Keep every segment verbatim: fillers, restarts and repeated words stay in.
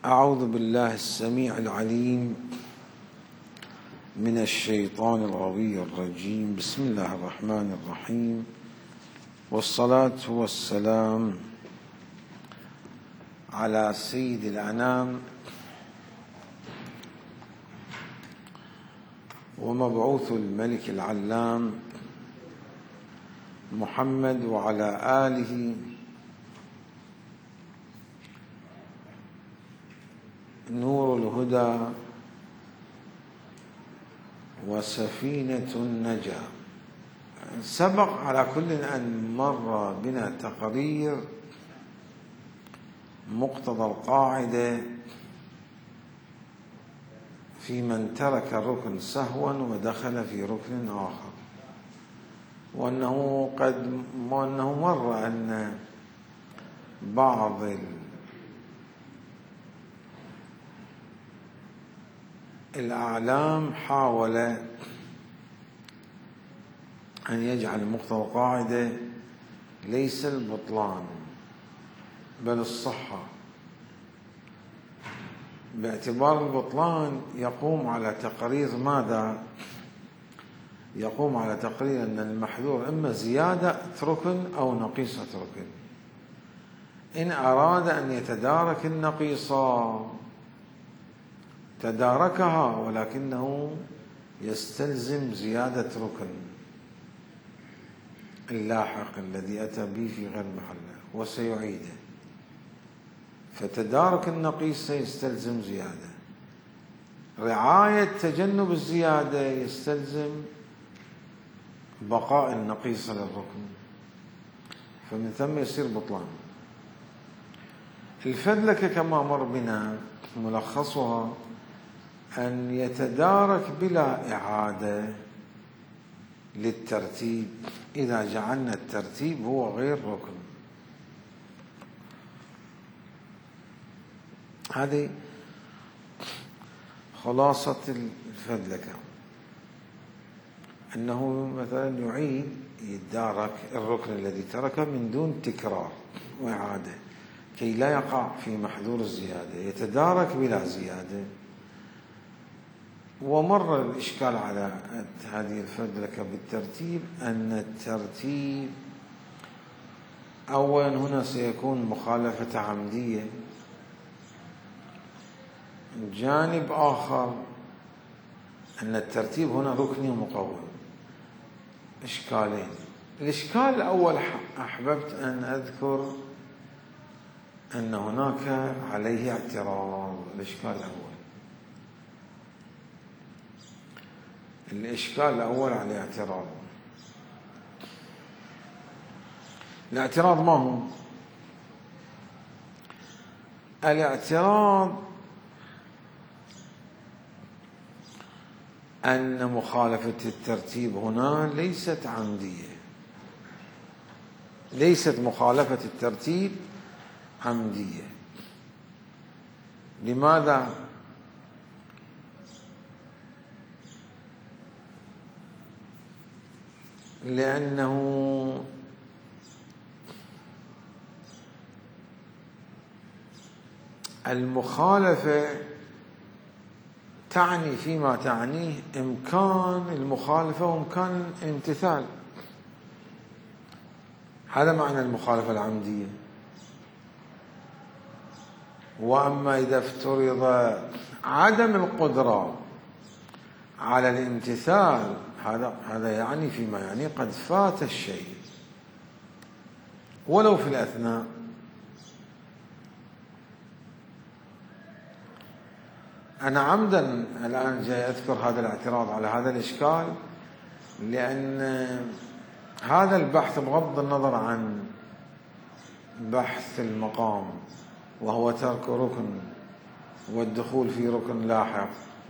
أعوذ بالله السميع العليم من الشيطان الغوي الرجيم. بسم الله الرحمن الرحيم، والصلاة والسلام على سيد الأنام ومبعوث الملك العلام محمد وعلى آله نور الهدى وسفينة النجاة. سبق على كل أن مر بنا تقرير مقتضى القاعدة في من ترك الركن سهوا ودخل في ركن آخر، وأنه قد وأنه مر أن بعض الأعلام حاول أن يجعل مقتضى القاعدة ليس البطلان بل الصحة، باعتبار البطلان يقوم على تقرير ماذا؟ يقوم على تقرير أن المحذور إما زيادة ركن أو نقيصة ركن. إن أراد أن يتدارك النقيصة تداركها، ولكنه يستلزم زيادة ركن اللاحق الذي أتى به في غير محله وسيعيده، فتدارك النقيصة يستلزم زيادة، رعاية تجنب الزيادة يستلزم بقاء النقيصة للركن، فمن ثم يصير بطلان. الفذلكة كما مر بنا ملخصها أن يتدارك بلا إعادة للترتيب إذا جعلنا الترتيب هو غير ركن. هذه خلاصة الفذلكة، أنه مثلا يعيد يتدارك الركن الذي تركه من دون تكرار وإعادة كي لا يقع في محذور الزيادة، يتدارك بلا زيادة. ومر الإشكال على هذه الفذلكة بالترتيب أن الترتيب أولا هنا سيكون مخالفة عمدية، جانب آخر أن الترتيب هنا ركني مقوم. إشكالين. الإشكال الأول أحببت أن أذكر أن هناك عليه اعتراض. الإشكال الأول الإشكال الأول عليه اعتراض. الاعتراض ما هو؟ الاعتراض أن مخالفة الترتيب هنا ليست عمدية، ليست مخالفة الترتيب عمدية. لماذا؟ لأنه المخالفة تعني فيما تعنيه إمكان المخالفة وإمكان الامتثال. هذا معنى المخالفة العمدية. وأما إذا افترض عدم القدرة على الامتثال، هذا هذا يعني فيما يعني قد فات الشيء ولو في الأثناء. أنا عمدا الآن جاي أذكر هذا الاعتراض على هذا الإشكال، لأن هذا البحث بغض النظر عن بحث المقام وهو ترك ركن والدخول في ركن لاحق،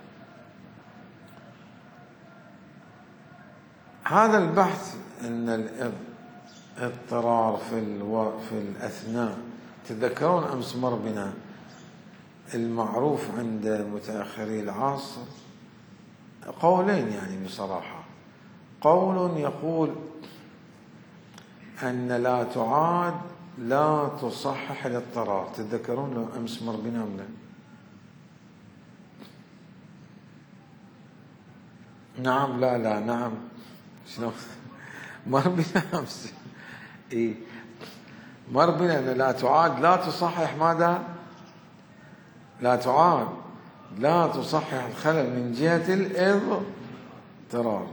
هذا البحث أن الاضطرار في الو... في الأثناء. تذكرون أمس مر بنا المعروف عند متأخري العصر قولين يعني بصراحة. قول يقول أن لا تعاد لا تصحح الاضطرار. تتذكرون لو أمس مر بنا ولا؟ نعم لا لا نعم شنو مر بنا أمس إيه مر بنا أن لا تعاد لا تصحح ماذا؟ لا تعاد لا تصحح الخلل من جهة الاضطرار.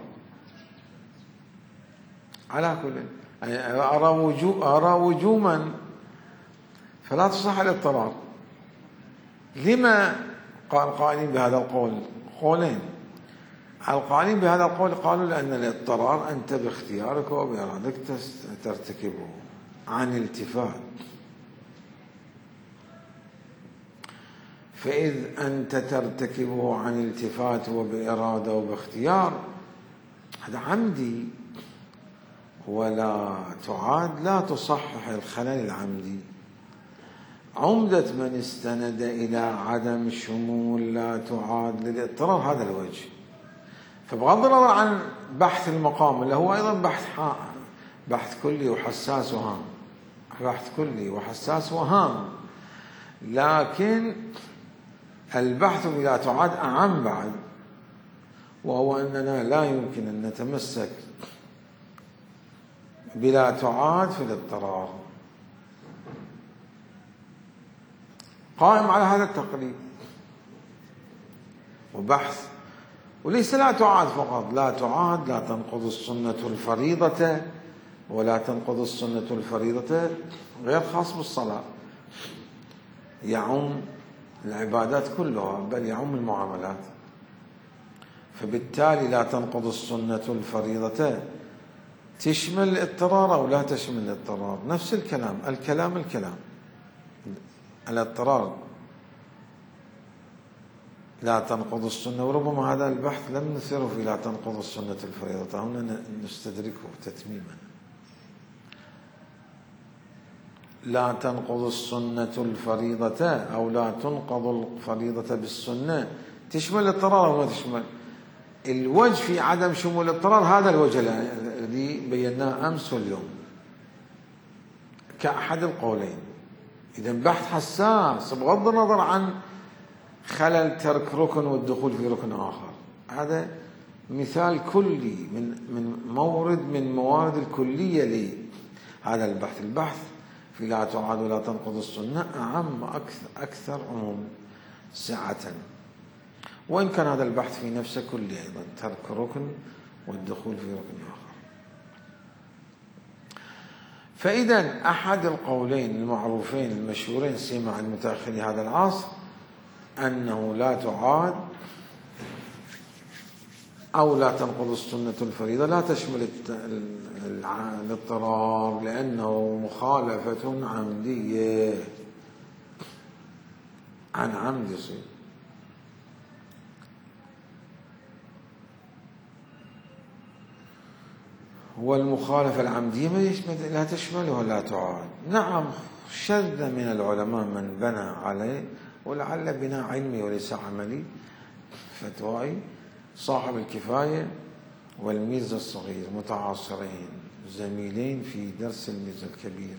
على كل أرى وجو أرى وجوما فلا تصحح الاضطرار. لما قال القائلين بهذا القول؟ قولين. القائلين بهذا القول قالوا لأن الاضطرار أنت باختيارك وبإرادتك ترتكبه عن التفات، فإذ أنت ترتكبه عن التفات وبإرادة وباختيار هذا عمدي، ولا تعاد لا تصحح الخلل العمدي. عمدة من استند إلى عدم شمول لا تعاد للاضطرار هذا الوجه. فبغض النظر عن بحث المقام اللي هو أيضا بحث بحث كلي وحساس وهام، بحث كلي وحساس وهام، لكن البحث بلا تعاد أعم بعد، وهو أننا لا يمكن أن نتمسك بلا تعاد في الاضطرار. قائم على هذا التقريب وبحث، وليس لا تعاد فقط، لا تعاد لا تنقض السنة الفريضة، ولا تنقض السنة الفريضة غير خاص بالصلاة، يعم العبادات كلها بل يعم المعاملات. فبالتالي لا تنقض السنة الفريضة تشمل الاضطرار أو لا تشمل الاضطرار، نفس الكلام الكلام الكلام الاضطرار لا تنقض السنة. وربما هذا البحث لم نثره في لا تنقض السنة الفريضة، هنا نستدركه تتميما. لا تنقض السنة الفريضة أو لا تنقض الفريضة بالسنة تشمل الاضطرار أو لا تشمل. الوجه في عدم شمول الاضطرار هذا الوجه الذي بيناه أمس واليوم كأحد القولين. إذا بحث حساس بغض النظر عن خلل ترك ركن والدخول في ركن آخر. هذا مثال كلي من من مورد من موارد الكلية لهذا البحث. البحث في لا تعاد ولا تنقض السنة أعم أكثر, أكثر عموم سعة، وإن كان هذا البحث في نفسه كلي أيضا ترك ركن والدخول في ركن آخر. فإذا أحد القولين المعروفين المشهورين سيما عن متأخري هذا العصر أنه لا تعاد أو لا تنقض السنة الفريضة لا تشمل الاضطرار لأنه مخالفة عمدية عن عمد يصير. والمخالفة العمدية لا تشملها لا تعاد. نعم شد من العلماء من بنى عليه، ولعل بناء علمي وليس عملي فتوائي، صاحب الكفاية والميزة الصغير متعاصرين زميلين في درس الميزة الكبير،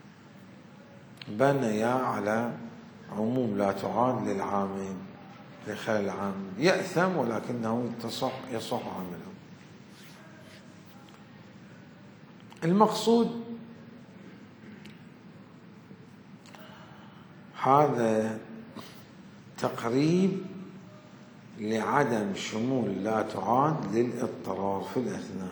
بنيا على عموم لا تعاد للعامين لخلال العام يأثم ولكنه تصح يصح عمله. المقصود هذا تقريب لعدم شمول لا تعاد للاضطرار في الأثناء.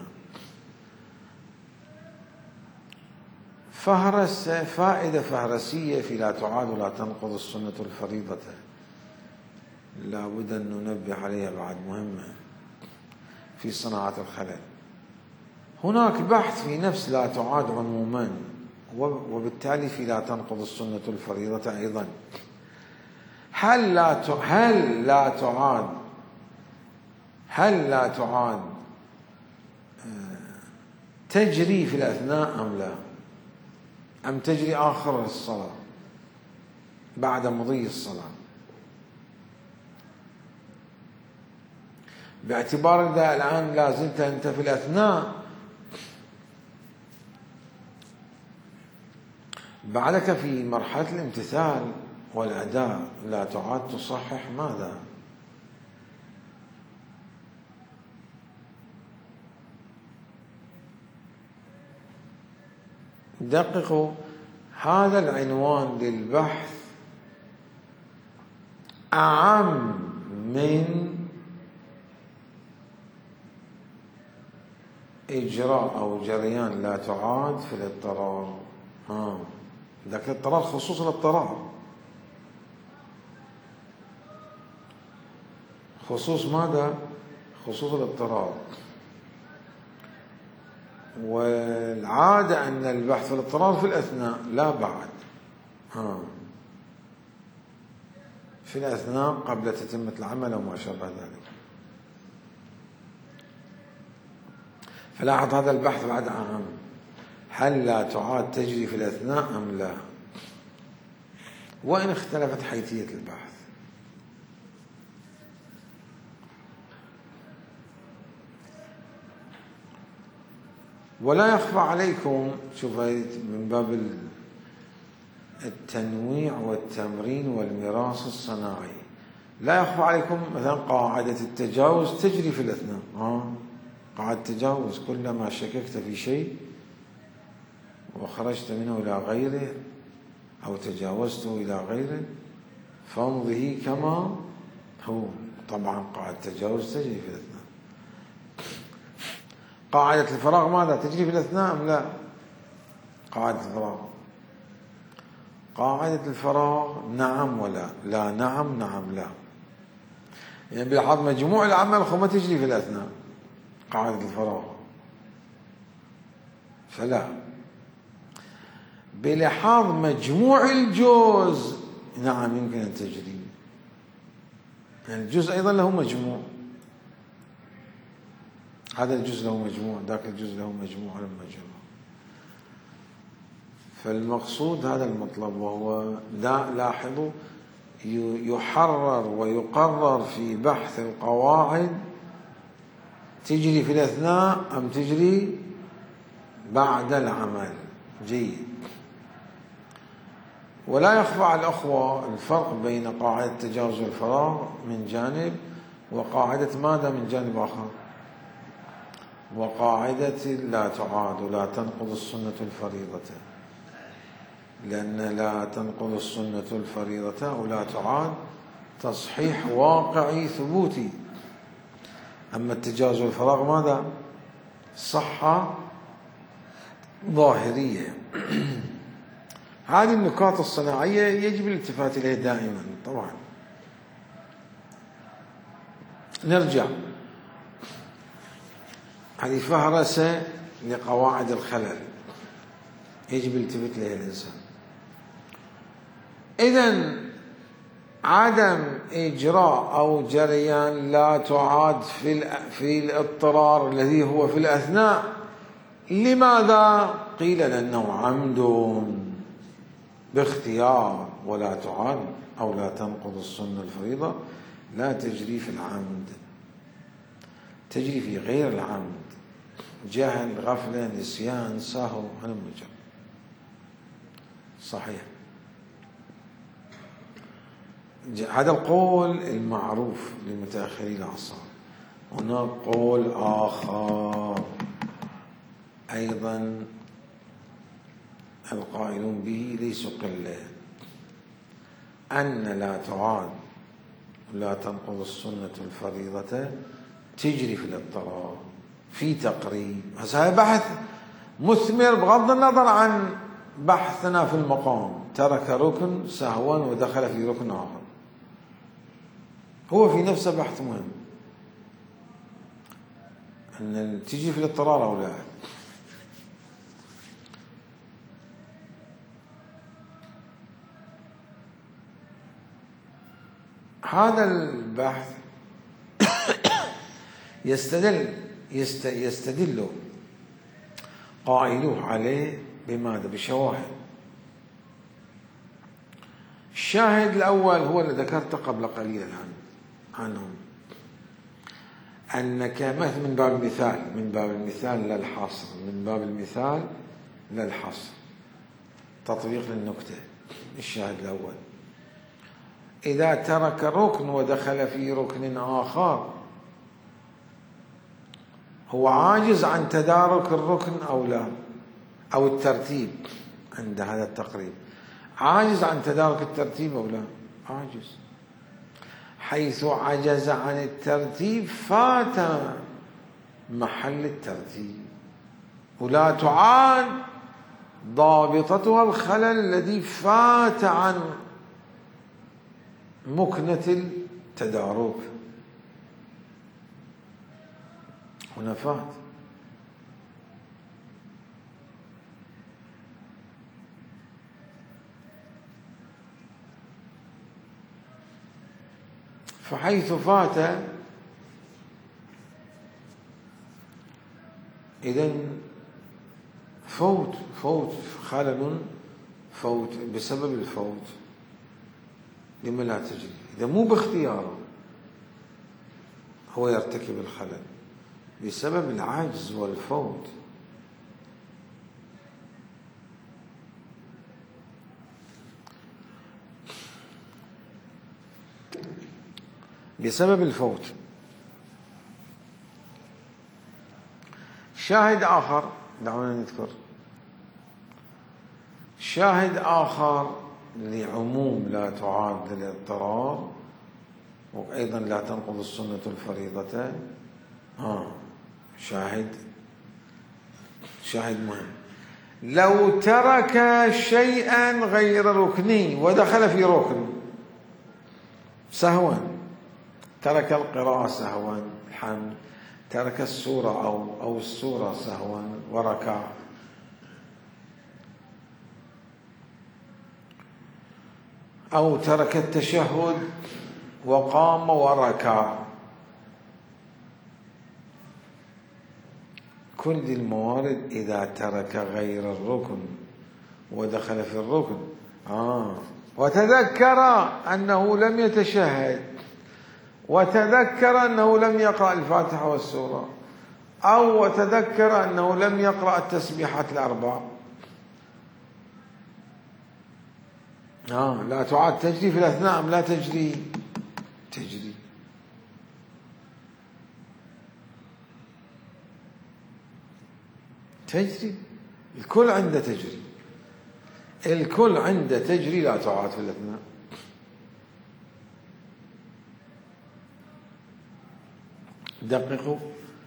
فهرس فائدة فهرسية في لا تعاد ولا تنقض السنة الفريضة لا بد أن ننبه عليها بعد، مهمة في صناعة الخلل. هناك بحث في نفس لا تعاد عموما، وبالتالي في لا تنقض السنة الفريضة أيضا. هل لا هل لا تعاد هل لا تعاد تجري في الأثناء أم لا، أم تجري آخر الصلاة بعد مضي الصلاة؟ باعتبار إذا الآن لا زلت أنت في الأثناء بعدك في مرحلة الامتثال والأداء لا تعاد تصحح ماذا؟ دققوا، هذا العنوان للبحث أعم من إجراء أو جريان لا تعاد في الاضطرار. ها ذاك الاضطرار خصوص الاضطرار، خصوص ماذا؟ خصوص الاضطرار. والعادة أن البحث في الاضطرار في الأثناء، لا بعد. ها في الأثناء قبل تتمة العمل أو ما شابه ذلك. فلاحظ هذا البحث بعد عام، هل لا تعاد تجري في الأثناء أم لا؟ وإن اختلفت حيثية البحث. ولا يخفى عليكم، شوف من باب التنويع والتمرين والميراث الصناعي، لا يخفى عليكم مثلا قاعدة التجاوز تجري في الأثناء. آه. قاعدة التجاوز كلما شككت في شيء وخرجت منه إلى غيره أو تجاوزته إلى غيره فامضه كما هو. طبعا قاعدة التجاوز تجري في الأثناء. قاعدة الفراغ ماذا؟ تجري في الأثناء أم لا؟ قاعدة الفراغ قاعدة الفراغ نعم ولا لا، نعم نعم لا. يعني بلحاظ مجموع العمل خو ما تجري في الأثناء قاعدة الفراغ، فلا. بلحاظ مجموع الجزء نعم يمكن أن تجري، يعني الجزء أيضا له مجموع، هذا الجزء له مجموع، ذاك الجزء له مجموع له مجموع. فالمقصود هذا المطلب، وهو لا لاحظوا يحرر ويقرر في بحث القواعد تجري في الأثناء أم تجري بعد العمل. جيد. ولا يخفى على الأخوة الفرق بين قاعدة تجاوز الفراغ من جانب وقاعدة ماذا من جانب آخر، وقاعدة لا تعاد ولا تنقض السنة الفريضة، لأن لا تنقض السنة الفريضة ولا تعاد تصحيح واقعي ثبوتي. أما التجاوز والفراغ ماذا؟ صحة ظاهرية. هذه النكات الصناعية يجب الالتفات إليها دائما. طبعا نرجع، هذه فهرسة لقواعد الخلل يجب الالتفات إليها الإنسان. إذن عدم إجراء أو جريان لا تعاد في في الاضطرار الذي هو في الأثناء، لماذا؟ قيل لأنه عمد باختيار، ولا تعاد أو لا تنقض السنة الفريضة لا تجري في العمد، تجري في غير العمد، جهل، غفلة، نسيان، سهو، هذا مجرد. صحيح. هذا القول المعروف لمتأخري العصر. هناك قول آخر أيضا القائلون به ليسوا قلة، أن لا تعاد لا تنقض السنة الفريضة تجري في الاضطرار في تقريب. هذا بحث مثمر بغض النظر عن بحثنا في المقام، ترك ركن سهوا ودخل في ركن آخر، هو في نفسه بحث مهم، أن تجي في الاضطرار أو لا. هذا البحث يستدل يستدل قائلوه عليه بماذا؟ بشواهد. الشاهد الأول هو اللي ذكرته قبل قليل عنهم، أنك مثل من باب المثال، من باب المثال لا الحصر، من باب المثال لا الحصر، تطبيق للنكتة. الشاهد الأول إذا ترك ركن ودخل في ركن آخر هو عاجز عن تدارك الركن أو لا، أو الترتيب عند هذا التقريب عاجز عن تدارك الترتيب أو لا؟ عاجز. حيث عجز عن الترتيب فات محل الترتيب، ولا تعاد ضابطتها الخلل الذي فات عن مكنة التدارك. هنا فات. فحيث فات إذن فوت فوت خلل فوت بسبب الفوت. لما لا تجري؟ إذا مو باختياره هو يرتكب الخلل بسبب العجز والفوت. بسبب الفوت. شاهد آخر، دعونا نذكر شاهد آخر لعموم لا تعاد للاضطرار، وأيضا لا تنقض السنة الفريضة. آه شاهد شاهد مهم. لو ترك شيئا غير ركني ودخل في ركن سهوا، ترك القراءة سهوا، الحمد، ترك السورة أو أو السورة سهوا وركع، أو ترك التشهد وقام وركع، كل دي الموارد إذا ترك غير الركن ودخل في الركن آه وتذكر أنه لم يتشهد، وتذكر أنه لم يقرأ الفاتحة والسورة، أو وتذكر أنه لم يقرأ التسبيحات الأربع، آه لا تعاد تجري في الأثناء أم لا تجري؟ تجري. تجري الكل عنده تجري، الكل عنده تجري لا تعاد في الأثناء. دققوا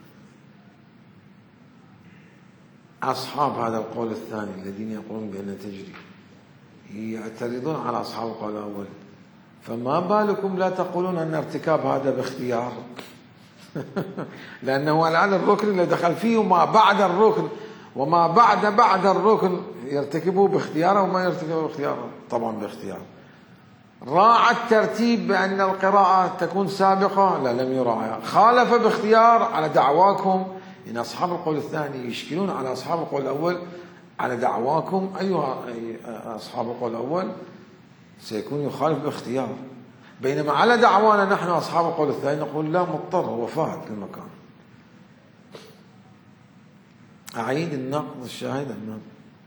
أصحاب هذا القول الثاني الذين يقولون بأن تجري يعترضون على أصحاب القول الأول، فما بالكم لا تقولون أن ارتكاب هذا باختيار؟ لأنه الآن الركن اللي دخل فيه وما بعد الركن وما بعد بعد الركن يرتكبه باختياره وما يرتكبه باختياره. طبعا باختيار. راعى الترتيب بأن القراءة تكون سابقة؟ لا، لم يراعى. خالف باختيار على دعواكم إن أصحاب القول الثاني يشكلون على أصحاب القول الأول على دعواكم أيها أصحاب القول الأول سيكون يخالف باختيار، بينما على دعوانا نحن أصحاب القول الثاني نقول لا، مضطر، هو فات المكان. أعيد النقد الشاهد أمام.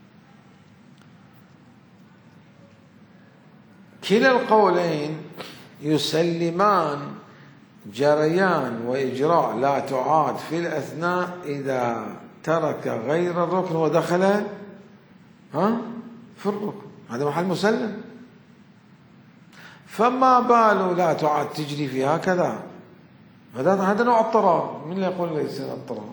كلا القولين يسلمان جريان وإجراء لا تعاد في الأثناء إذا ترك غير الركن ودخل ها في الركن، هذا محل مسلم. فما باله لا تعاد تجري في هكذا؟ هذا هذا نوع اضطرار. من اللي يقول ليس اضطرار؟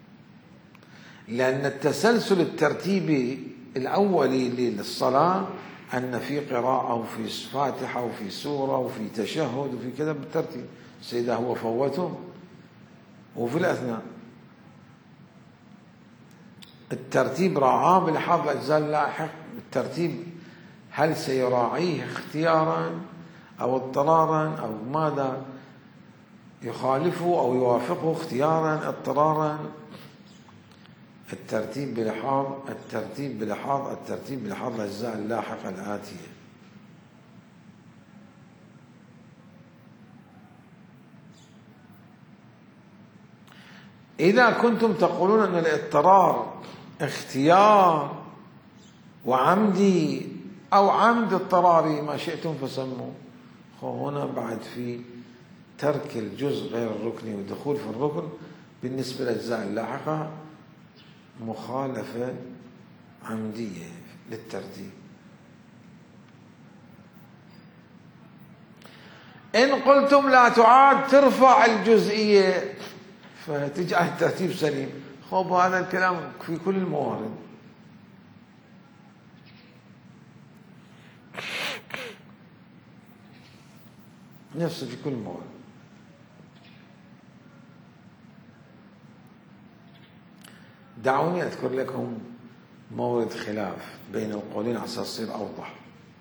لأن التسلسل الترتيبي الأولي للصلاة أن في قراءة وفي فاتحة وفي سورة وفي تشهد وفي كذا بالترتيب. سيدا هو فوته وفي الأثناء الترتيب راعاه بلحاظ الأجزاء اللاحق. الترتيب هل سيراعيه اختيارا أو اضطرارا أو ماذا؟ يخالفه أو يوافقه اختيارا اضطرارا. الترتيب بلحاظ الترتيب بلحاظ الترتيب بلحاظ الأجزاء اللاحقة الآتية. إذا كنتم تقولون أن الاضطرار اختيار وعمدي أو عمد اضطراري ما شئتم فسموا، هنا بعد في ترك الجزء غير الركني والدخول في الركن بالنسبة للأجزاء اللاحقة مخالفة عمدية للترتيب. إن قلتم لا تعاد ترفع الجزئية فتجعل الترتيب سليم. خب هذا الكلام في كل الموارد، نفسه في كل الموارد. دعوني أذكر لكم مورد خلاف بين القولين عشان تصير أوضح.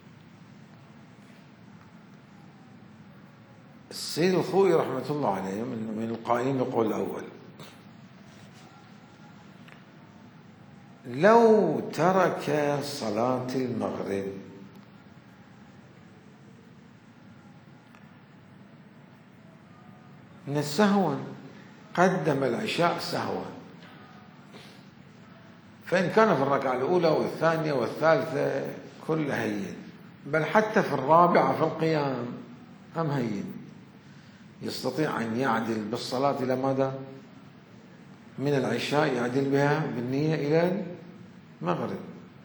السيد الخوئي رحمة الله عليه من القائلين بالقول الأول، لو ترك صلاة المغرب من السهو قدم العشاء سهوا، فإن كان في الركعة الأولى والثانية والثالثة كل هين، بل حتى في الرابعة في القيام هم هين، يستطيع أن يعدل بالصلاة إلى ماذا؟ من العشاء يعدل بها بالنية إلى المغرب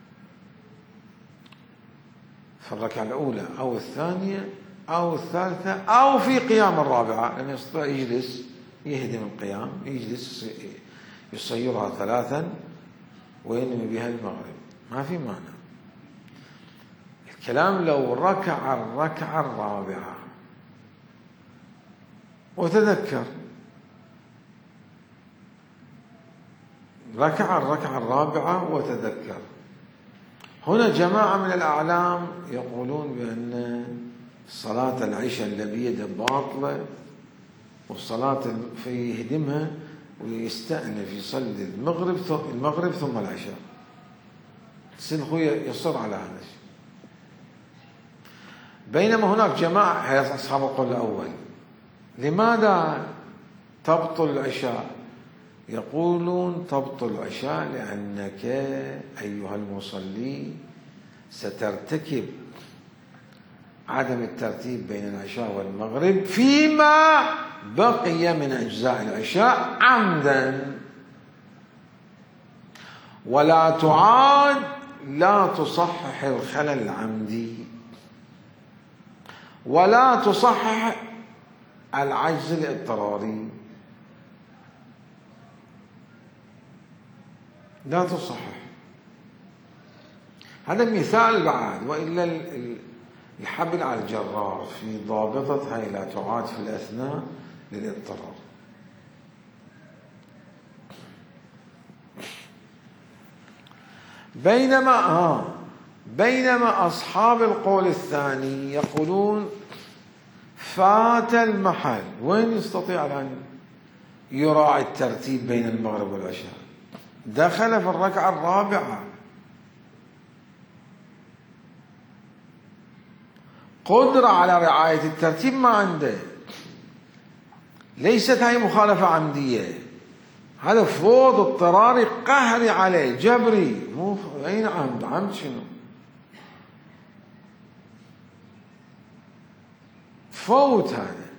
في الركعة الأولى أو الثانية أو الثالثة أو في قيام الرابعة، لأنه يستطيع يجلس يهدم القيام، يجلس يصيرها ثلاثا وينوي بها المغرب، ما في مانع. الكلام لو ركع الركعة الرابعة وتذكر، ركع الركعة الرابعة وتذكر، هنا جماعة من الأعلام يقولون بأن صلاة العشاء اللي بيده باطلة، والصلاة في يهدمها ويستأنف يصلي المغرب المغرب ثم العشاء. السيد الخوئي يصر على هذا الشيء، بينما هناك جماعة هي أصحاب القول الأول. لماذا تبطل العشاء؟ يقولون تبطل العشاء لأنك أيها المصلي سترتكب عدم الترتيب بين العشاء والمغرب فيما بقي من أجزاء العشاء عمدا، ولا تعاد لا تصحح الخلل العمدي ولا تصحح العجز الاضطراري، لا تصحح. هذا مثال بعد، وإلا الحبل على الجرار في ضابطة هاي لا تعاد في الأثناء للاضطرار. بينما آه بينما أصحاب القول الثاني يقولون فات المحل، وين يستطيع أن يراعي الترتيب بين المغرب والعشاء؟ دخل في الركعة الرابعة، قدرة على رعاية الترتيب ما عنده، ليست هاي مخالفة عمدية، هذا فوض اضطراري قهري عليه جبري، مو أين عمد؟ عمد شنو؟ فوت هذا.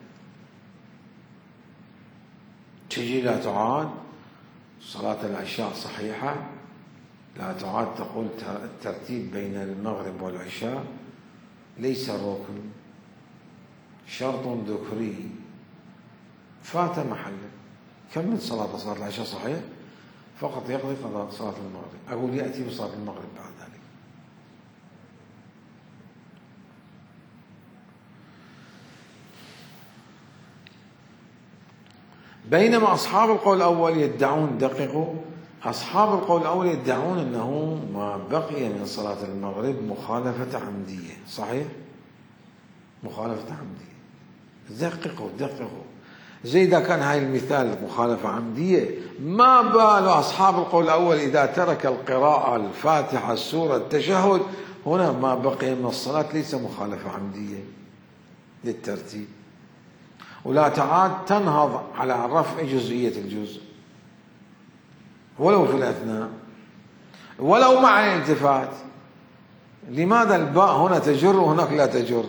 تجي لا تعاد صلاة العشاء صحيحة، لا تعاد تقول الترتيب بين المغرب والعشاء ليس ركن، شرط ذكري، فات محله، كمل صلاة صلاة العشاء صحيح، فقط يقضي قضاء صلاة المغرب. أقول يأتي بصلاة المغرب بعد ذلك. بينما أصحاب القول الأول يدعون، دققوا، أصحاب القول الأول يدعون أنه ما بقي من صلاة المغرب مخالفة عمدية، صحيح؟ مخالفة عمدية. دققوا دققوا، زي إذا كان هاي المثال مخالفة عمدية، ما بال أصحاب القول الأول إذا ترك القراءة الفاتحة السورة التشهد، هنا ما بقي من الصلاة ليس مخالفة عمدية للترتيب، ولا تعاد تنهض على رفع جزئية الجزء ولو في الأثناء ولو مع الالتفات. لماذا الباء هنا تجر وهناك لا تجر؟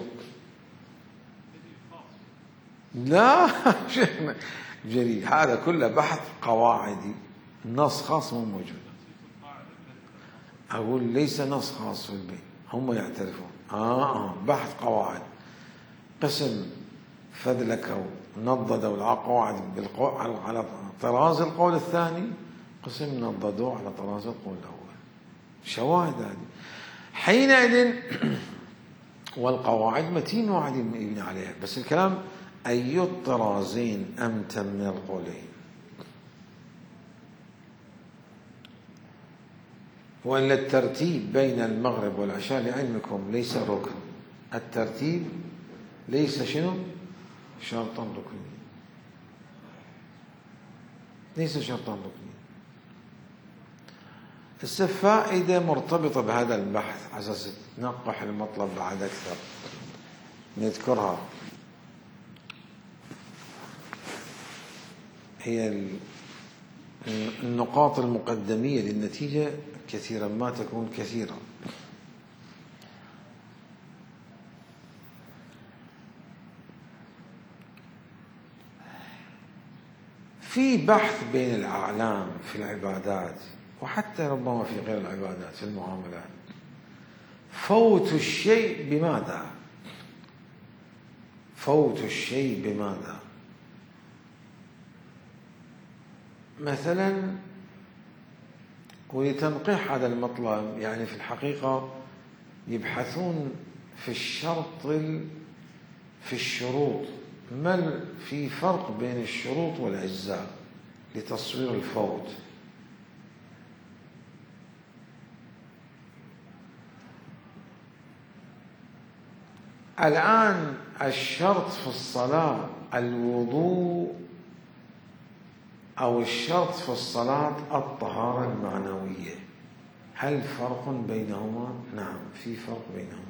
لا جري، هذا كله بحث قواعدي، النص خاص مو موجود. أقول ليس نص خاص في البيع، هم يعترفون. آه, آه بحث قواعد، قسم فذلكوا نضدوا القواعد على طراز القول الثاني، قسم نضدوه على طراز القول الأول. شواهد هذه حينئذ والقواعد متين واحد يبني عليها، بس الكلام أي الطرازين أمتن من القولين. وإلا الترتيب بين المغرب والعشاء لعلمكم ليس ركن، الترتيب ليس شنو؟ شرطا ركني، ليس شرطا ركني. هسه فائدة مرتبطة بهذا البحث على أساس تنقح المطلب بعد أكثر نذكرها، هي النقاط المقدمية للنتيجة كثيرا ما تكون كثيرة. في بحث بين الأعلام في العبادات وحتى ربما في غير العبادات في المعاملات، فوت الشيء بماذا؟ فوت الشيء بماذا؟ مثلا ولتنقيح هذا المطلب، يعني في الحقيقة يبحثون في الشرط في الشروط، ما في فرق بين الشروط والأجزاء لتصوير الفوت. الآن الشرط في الصلاة الوضوء، أو الشرط في الصلاة الطهارة المعنوية، هل فرق بينهما؟ نعم في فرق بينهما.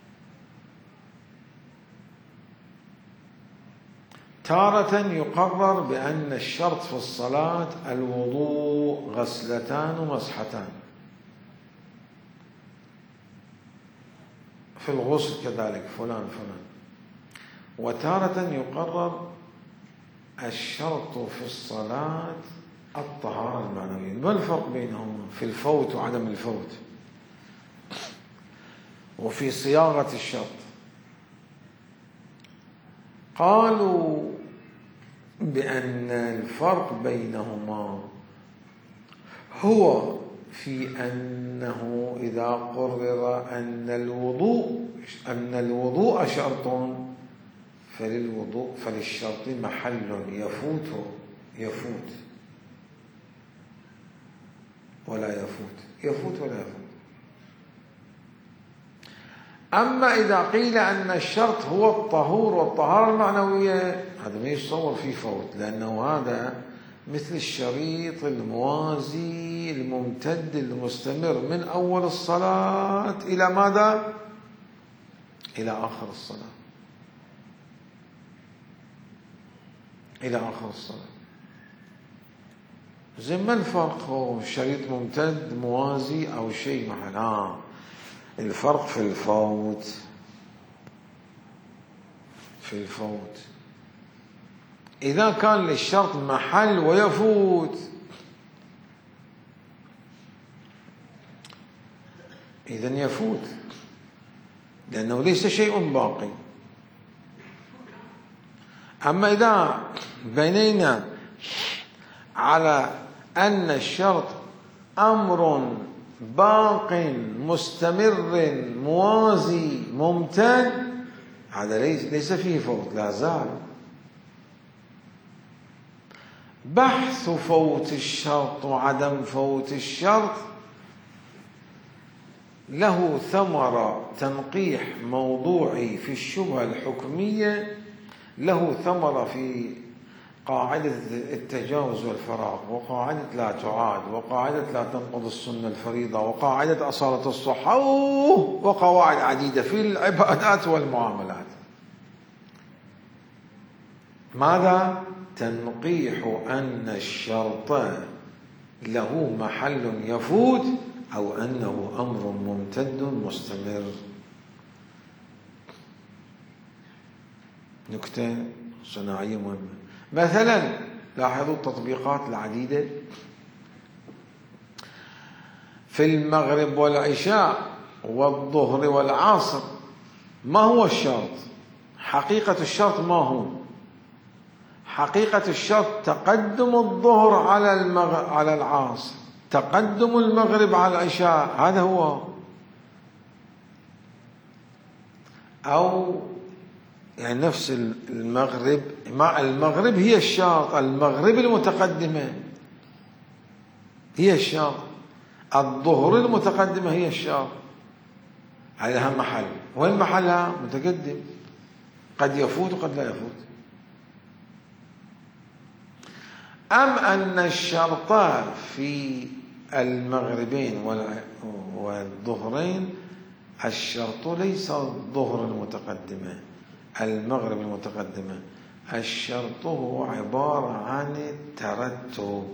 تارة يقرر بأن الشرط في الصلاة الوضوء غسلتان ومسحتان، في الغسل كذلك فلان فلان. وتارة يقرر الشرط في الصلاة الطهارة المعنوية. ما الفرق بينهما في الفوت وعدم الفوت وفي صياغة الشرط؟ قالوا بأن الفرق بينهما هو في أنه إذا قرر أن الوضوء أن الوضوء شرط، فللوضوء فللشرط محل يفوت يفوت ولا يفوت يفوت ولا يفوت. أما إذا قيل أن الشرط هو الطهور والطهارة المعنوية، هذا ما يتصور فيه فوت، لأنه هذا مثل الشريط الموازي الممتد المستمر من أول الصلاة إلى ماذا؟ إلى آخر الصلاة، إلى آخر الصلاة. زي ما الفرق هو شريط ممتد موازي أو شيء محل؟ آه الفرق في الفوت، في الفوت إذا كان للشرط محل ويفوت، إذن يفوت لأنه ليس شيء باقي. أما إذا بنينا على أن الشرط أمر باق مستمر موازي ممتد، هذا ليس ليس فيه فوت، لا زال. بحث فوت الشرط وعدم فوت الشرط له ثمرة تنقيح موضوعي في الشبهة الحكمية، له ثمرة في قاعدة التجاوز والفراغ، وقاعدة لا تعاد، وقاعدة لا تنقض السنة الفريضة، وقاعدة أصالة الصحة، وقواعد عديدة في العبادات والمعاملات. ماذا؟ تنقيح أن الشرط له محل يفوت أو أنه أمر ممتد مستمر. نكتة صناعية مهمة. مثلا لاحظوا التطبيقات العديدة في المغرب والعشاء والظهر والعصر. ما هو الشرط؟ حقيقة الشرط ما هو؟ حقيقة الشرط تقدم الظهر على المغ... على العصر، تقدم المغرب على العشاء، هذا هو. أو يعني نفس المغرب، مع المغرب هي الشرط، المغرب المتقدمة هي الشرط، الظهر المتقدمة هي الشرط. عليها محل، وين محلها؟ متقدم، قد يفوت وقد لا يفوت. أم أن الشرط في المغربين والظهرين، الشرط ليس الظهر المتقدمة المغرب المتقدمة، الشرط هو عبارة عن الترتب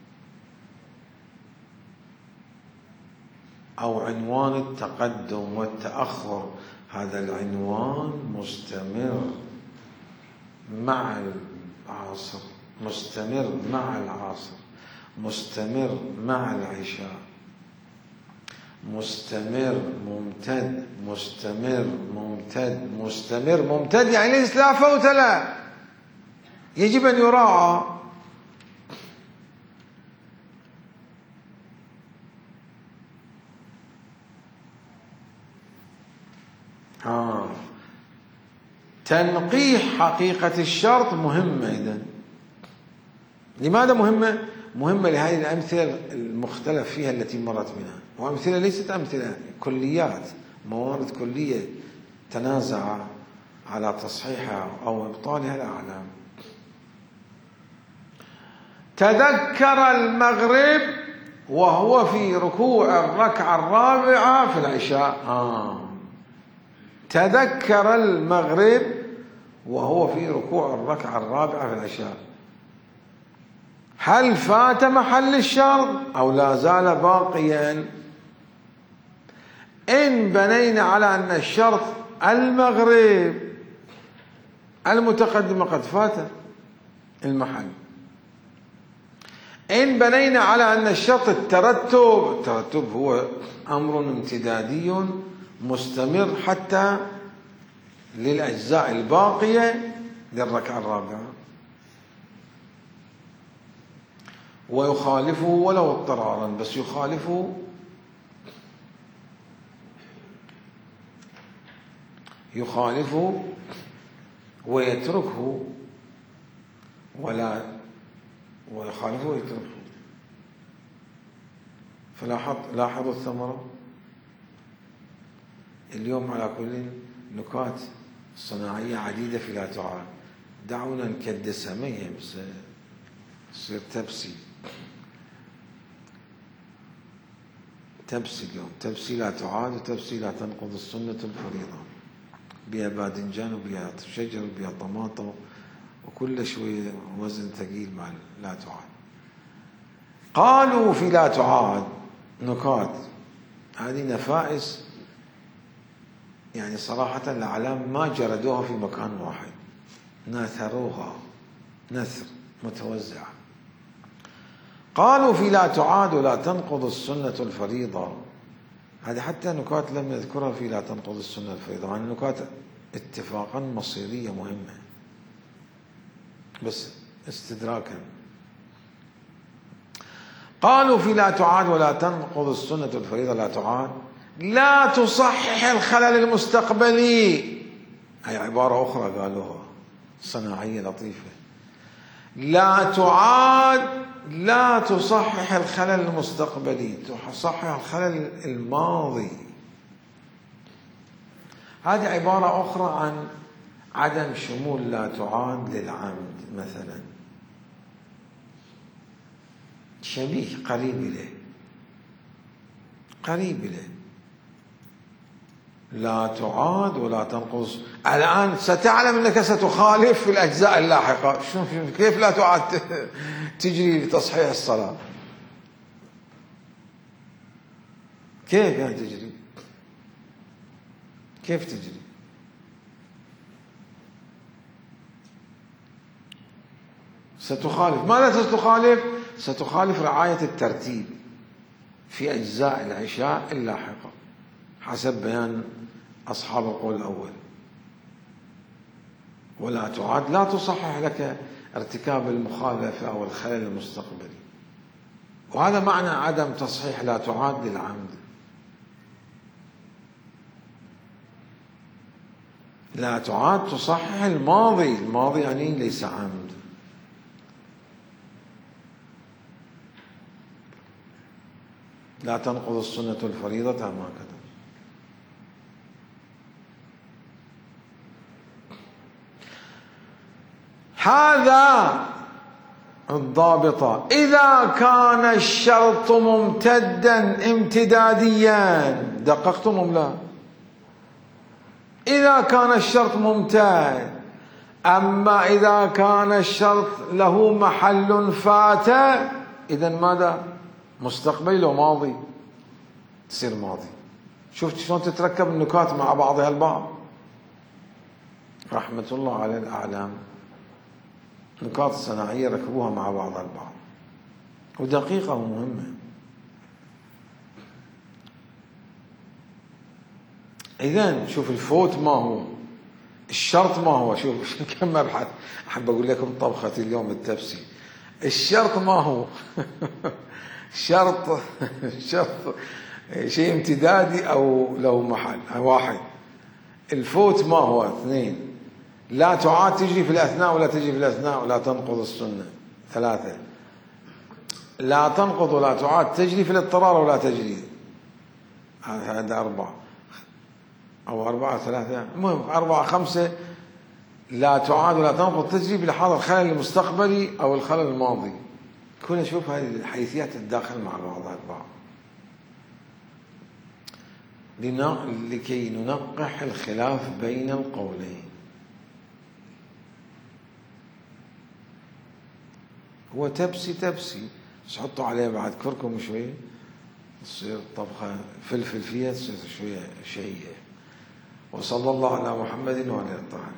أو عنوان التقدم والتأخر. هذا العنوان مستمر مع العصر، مستمر مع العصر، مستمر مع العشاء، مستمر ممتد، مستمر ممتد، مستمر ممتد، يعني ليس لا فوت له، يجب أن يراعى. آه. تنقيح حقيقة الشرط مهمة. إذن لماذا مهمة؟ مهمة لهذه الأمثلة المختلف فيها التي مرت منها، وأمثلة ليست أمثلة كليات، موارد كلية تنازع على تصحيحها أو إبطالها الأعلام. تذكر المغرب وهو في ركوع الركعة الرابعة في العشاء. آه. تذكر المغرب وهو في ركوع الركعة الرابعة في العشاء. هل فات محل الشرط أو لا زال باقيا؟ إن بنينا على أن الشرط المغرب المتقدم قد فات المحل، إن بنينا على أن الشرط الترتب، الترتب هو أمر امتدادي مستمر حتى للأجزاء الباقية للركعة الرابعة، ويخالفه ولو اضطرارا، بس يخالفه يخالفه ويتركه، ولا ويخالفه ويتركه. فلاحظ لاحظوا الثمرة اليوم. على كل نكات صناعية عديدة في لا تعاد، دعونا نكدسها، ما هي بس تصير تبسي تبسي اليوم، تبسي لا تعاد وتبسي لا تنقض السنة الفريضة، بها باذنجان وبها شجر وبها طماطم وكل شوية وزن ثقيل مع لا تعاد. قالوا في لا تعاد نكات، هذه نفائس يعني صراحة الأعلام ما جردوها في مكان واحد، نثروها نثر متوزع. قالوا في لا تعاد ولا تنقض السنة الفريضة، هذه حتى نكات لم نذكرها في لا تنقض السنة الفريضة، عن نكات اتفاقا مصيرية مهمة بس استدراكا. قالوا في لا تعاد ولا تنقض السنة الفريضة، لا تعاد لا تصحح الخلل المستقبلي، هي عبارة أخرى قالوها صناعية لطيفة. لا تعاد لا تصحح الخلل المستقبلي، تصحح الخلل الماضي. هذه عبارة أخرى عن عدم شمول لا تعاد للعمد مثلا، شبيه قريب له قريب له. لا تعاد ولا تنقص. الآن ستعلم أنك ستخالف في الأجزاء اللاحقة. كيف لا تعاد تجري لتصحيح الصلاة؟ كيف يعني تجري؟ كيف تجري؟ ستخالف. ماذا ستخالف؟ ستخالف رعاية الترتيب. في أجزاء العشاء اللاحقة حسب بيان أصحاب القول الأول، ولا تعاد لا تصحح لك ارتكاب المخالفة أو الخلل المستقبلي. وهذا معنى عدم تصحيح لا تعاد للعمد. لا تعاد تصحح الماضي، الماضي يعني ليس عمد. لا تنقض السنة الفريضة ما كتب. هذا الضابطة إذا كان الشرط ممتدا امتداديا. دققتم أم لا؟ إذا كان الشرط ممتد. أما إذا كان الشرط له محل فات، إذن ماذا؟ مستقبل وماضي، تصير ماضي. شفت شلون تتركب النكات مع بعضها البعض؟ رحمة الله على الأعلام، نقاط صناعية ركبوها مع بعضها البعض، ودقيقة ومهمة. إذن شوف الفوت ما هو، الشرط ما هو. شوف كم مبحث أحب أقول لكم طبختي اليوم التبسي. الشرط ما هو؟ شرط شرط شيء امتدادي أو له محل، واحد. الفوت ما هو؟ اثنين. لا تعاد تجري في الأثناء ولا تجري في الأثناء ولا تنقض السنة. ثلاثة. لا تنقض ولا تعاد تجري في الاضطرار ولا تجري. هذا أربعة أو أربعة ثلاثة، المهم أربعة خمسة. لا تعاد ولا تنقض تجري بلحاظ الخلل المستقبلي أو الخلل الماضي. كنا نشوف هذه الحيثيات الداخل مع بعضها البعض لكي ننقح الخلاف بين القولين. هو تبسي تبسي، بس حطوا عليه بعد كركم شوية تصير طبخة فلفل فيها تصير شوية شهية. وصلى الله على محمد وعلى آله الطاهرين.